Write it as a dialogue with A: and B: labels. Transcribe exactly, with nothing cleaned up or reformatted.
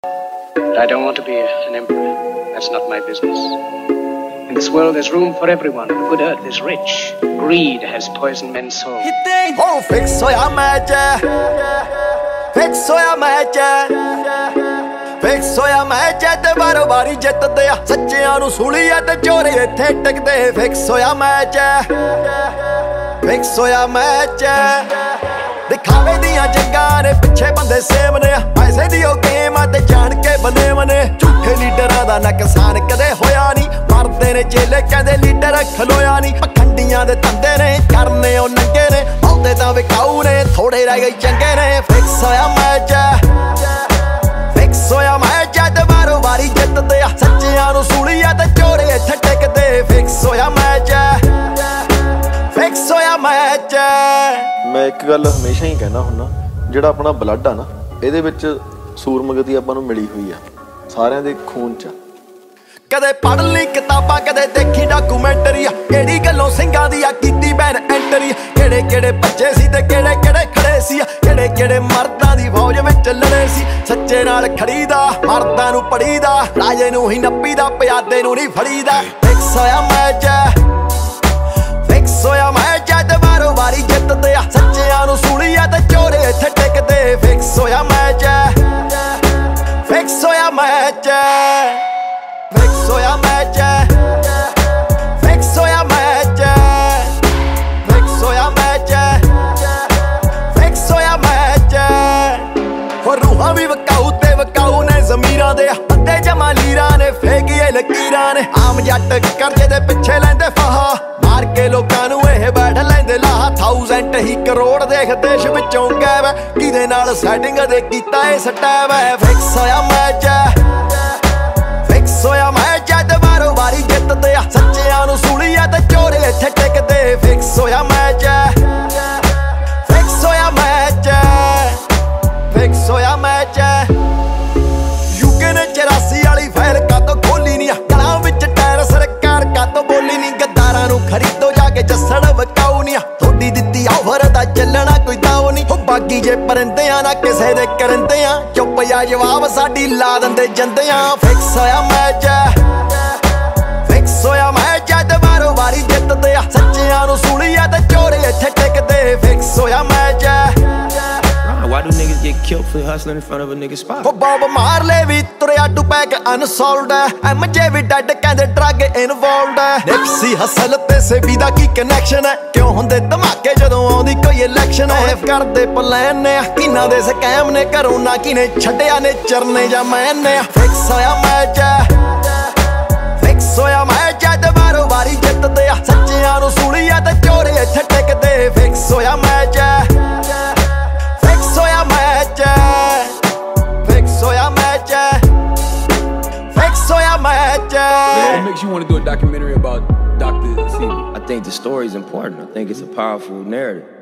A: But I don't want to be an emperor. That's not my business. In this world there's room for everyone. The good earth is rich. Greed has poisoned men's souls.
B: Oh, fix hoya match, fix hoya match, fix hoya match te ਬਾਰੋ ਬਾਰੀ ਜਿੱਤਦੇ ਆ ਸੱਚਿਆਂ ਨੂੰ ਸੂਲੀਆ ਤੇ ਚੋਰੇ ਇੱਥੇ ਟਿਕਦੇ fix ਹੋਇਆ match fix ਹੋਇਆ ਮੈਚ ਦਿਖਾਵੇ ਦੀਆਂ ਜੰਗਾਂ ਨੇ ਪਿੱਛੇ ਬੰਦੇ ਸੇਮ ਨੇ ਪੈਸੇ ਦੀ ਉਹ ਗੇਮ ਆ ਤੇ ਜਾਣ ਕੇ ਬਨੇ ਮਨੇ ਝੂਠੇ ਲੀਡਰਾਂ ਦਾ ਨੁਕਸਾਨ ਕਦੇ ਹੋਇਆ ਨਹੀਂ ਮਰਦੇ ਨੇ ਚੇਲੇ ਕਹਿੰਦੇ ਲੀਡਰ ਖਲੋਇਆ ਨਹੀਂ ਪਖੰਡੀਆਂ ਦੇ ਧੰਦੇ ਨੇ ਕਰਨੇ ਉਹ ਨੰਗੇ ਨੇ ਬਹੁਤੇ ਤਾਂ ਵਿਕਾਊ ਨੇ ਥੋੜੇ ਰਹਿ ਗਏ ਚੰਗੇ ਨੇ ਫਿਕਸ ਹੋਇਆ ਮੈਚ ਫਿਕਸ ਹੋਇਆ ਮੈਚ ਤੇ ਬਾਰੋ ਬਾਰੀ ਜਿੱਤਦੇ ਆ ਸੱਚਿਆਂ ਨੂੰ ਸੂਲੀਆ ਤੇ ਚੋਰੇ ਇੱਥੇ ਟਿਕਦੇ ਫਿਕਸ ਹੋਇਆ ਮੈਚ ਫਿਕਸ ਹੋਇਆ ਮੈਚ
C: ਮੈਂ ਇੱਕ ਗੱਲ ਹਮੇਸ਼ਾ ਹੀ ਕਹਿਣਾ ਹੁੰਦਾ ਜਿਹੜਾ ਆਪਣਾ ਬਲੱਡ ਆ ਨਾ ਇਹਦੇ ਵਿੱਚ ਸੂਰਮਗਤੀ ਆਪਾਂ ਨੂੰ ਮਿਲੀ ਹੋਈ ਆ ਸਾਰਿਆਂ ਦੇ ਖੂਨ 'ਚ
B: ਕਦੇ ਪੜ੍ਹ ਲਈ ਕਿਤਾਬਾਂ ਕਦੇ ਦੇਖੀ ਡਾਕੂਮੈਂਟਰੀ ਆ ਕਿਹੜੀ ਗੱਲੋਂ ਸਿੰਘਾਂ ਦੀ ਆ ਕੀਤੀ ਬੈਨ ਐਂਟਰੀ ਕਿਹੜੇ ਕਿਹੜੇ ਬੱਚੇ ਸੀ ਤੇ ਕਿਹੜੇ ਕਿਹੜੇ ਖੜੇ ਸੀ ਕਿਹੜੇ ਕਿਹੜੇ ਮਰਦਾਂ ਦੀ ਫੌਜ ਵਿੱਚ ਲੜੇ ਸੀ ਸੱਚੇ ਨਾਲ ਖੜੀਦਾ ਮਰਦਾਂ ਨੂੰ ਪੜੀਦਾ ਰਾਜੇ ਨੂੰ ਹੀ ਨੱਪੀਦਾ ਪਿਆਦੇ ਨੂੰ ਨਹੀਂ ਫੜੀਦਾ ਫਿਕਸ ਹੋਇਆ ਮੈਚ ਫਿਕਸ ਹੋਇਆ ਮੈਚ ਤੇ ਬਾਰੋ ਬਾਰੀ ਜਿੱਤਦੇ ਆ ਸੱਚਿਆਂ ਨੂੰ ਸੂਲੀਆ ਤੇ ਚੋਰੇ ਇੱਥੇ ਟਿਕਦੇ ਫਿਕਸ ਹੋਇਆ ਮੈਚ ਫਿਕਸ ਹੋਇਆ ਮੈਚ ਫਿਕਸ ਹੋਇਆ ਮੈਚ ਫਿਕਸ ਹੋਇਆ ਮੈਚ ਫਿਕਸ ਹੋਇਆ ਮੈਚ ਫਿਕਸ ਹੋਇਆ ਮੈਚ ਹੋ ਰੂਹਾਂ ਵੀ ਵਕਾਊ ਤੇ ਵਕਾਊ ਨੇ ਜ਼ਮੀਰਾਂ ਦੇ ਅੱਧੇ ਜਮਾ ਲੀਰਾਂ ਨੇ ਫੇਕੀਏ ਲਕੀਰਾਂ ਨੇ ਆਮ ਜੱਟ ਕਰਜ਼ੇ ਦੇ ਪਿੱਛੇ ਲੈਂਦੇ ਫਾਹਾ ਮਾਰ ਕੇ ਲੋਕਾਂ ਨੂੰ ਇਹ ਬੈਠ ਲੈਂਦੇ ਲਾਹ ਥਾਊਜ਼ੈਂਟ ਹੀ ਕਰੋੜ ਦੇਖ ਦੇਸ਼ ਵਿੱਚੋਂ ਗਾਇਬ ਕਿਹਦੇ ਨਾਲ ਸੈਟਿੰਗ ਦੇ ਕੀਤਾ ਇਹ ਸਟੈਪ ਹੈ ਫਿਕਸ ਹੋਇਆ ਮੈਚ ਫਿਕਸ ਹੋਇਆ ਮੈਚ ਤੇ ਬਾਰੋ ਬਾਰੀ ਜਿੱਤਦੇ ਆ ਸੱਚਿਆਂ ਨੂੰ ਸੂਲੀਆ ਤੇ ਚੋਰੇ ਇੱਥੇ ਟਿਕਦੇ ਫਿਕਸ ਹੋਇਆ ਮੈਚ ਫਿਕਸ ਹੋਇਆ ਮੈਚ ਫਿਕਸ ਹੋਇਆ ਮੈਚ ਯੂਕੇ ਨੇ ਚੁਰਾਸੀ ਵਾਲੀ ਫਾਈਲ ਕਾਤੋਂ ਖੋਲੀ ਨਹੀਂ ਗਲਾਂ ਵਿੱਚ ਟਾਇਰ ਸਰਕਾਰ ਕਾਤੋਂ ਬੋਲੀ ਨਹੀਂ ਗੱਦਾਰਾਂ ਨੂੰ ਖਰੀਦੋ ਜਾ ਕੇ ਜੱਸਣ ਵਕਾਉ ਨਹੀਂ ਥੋੜੀ ਦਿੱਤੀ ਆਫਰ ਦਾ ਚੱਲਣਾ ਕੋਈ ਦਾਉ ਨਹੀਂ ਉਹ ਬਾਗੀ ਜੇ ਪਰਿੰਦਿਆਂ ਨਾ ਕਿਸੇ ਦੇ ਕਰੰਦਿਆਂ ਚੁੱਪ ਜਾ ਜਵਾਬ ਸਾਡੀ ਲਾ ਦਿੰਦੇ ਜੰਦਿਆਂ ਫਿਕਸ ਹੋਇਆ ਮੈਚ ਫਿਕਸ ਹੋਇਆ ਮੈਚ ਤੇ ਬਾਰੋ ਬਾਰੀ ਜਿੱਤਦੇ ਆ ਸੱਚਿਆਂ ਨੂੰ ਸੂਲੀਆ ਤੇ ਚੋਰੇ ਇੱਥੇ ਟਿਕਦੇ ਫਿਕਸ ਹੋਇਆ match
D: Why do niggas get killed for hustling in front of a nigga's spot?
B: ਉਹ ਬੌਬ ਮਾਰ ਲੈ ਵੀ ਤੁਰਿਆ Tupac unsolved M J ਵੀ ਡੈਡ ਕਹਿੰਦੇ ਡਰੱਗ ਇਨਵੋਲਵਡ ਨਿਪਸੀ ਹਸਲ ਤੇ ਸੇਵੀ ਦਾ ਕੀ ਕਨੈਕਸ਼ਨ ਹੈ ਕਿਉਂ ਹੁੰਦੇ ਧਮਾਕੇ ਜਦੋਂ ਆਉਂਦੀ ਕੋਈ ਇਲੈਕਸ਼ਨ ਹੈ ਕਰਦੇ ਪਲਾਨ ਨੇ ਕਿਨਾਂ ਦੇ ਸਕੈਮ ਨੇ ਘਰੋਂ ਨਾ ਕਿਨੇ ਛੱਡਿਆ ਨੇ ਚਰਨੇ ਜਾਂ ਮੈਨੇ ਫਿਕਸ ਹੋਇਆ ਮੈਚ ਫਿਕਸ ਹੋਇਆ ਮੈਚ ਤੇ ਬਾਰੋ ਬਾਰੀ ਜਿੱਤਦੇ ਆ ਸੱਚਿਆਂ ਨੂੰ ਸੂਲੀਆ ਤੇ ਚੋਰੇ ਇੱਥੇ ਟਿਕਦੇ ਫਿਕਸ ਹੋਇਆ ਮੈਚ ਫਿਕਸ ਹੋਇਆ ਮੈਚ ਫਿਕਸ ਹੋਇਆ ਮੈਚ ਫਿਕਸ ਹੋਇਆ match
E: What makes you want to do a documentary about Doctor Sebi?
D: I think the story is important. I think it's a powerful narrative.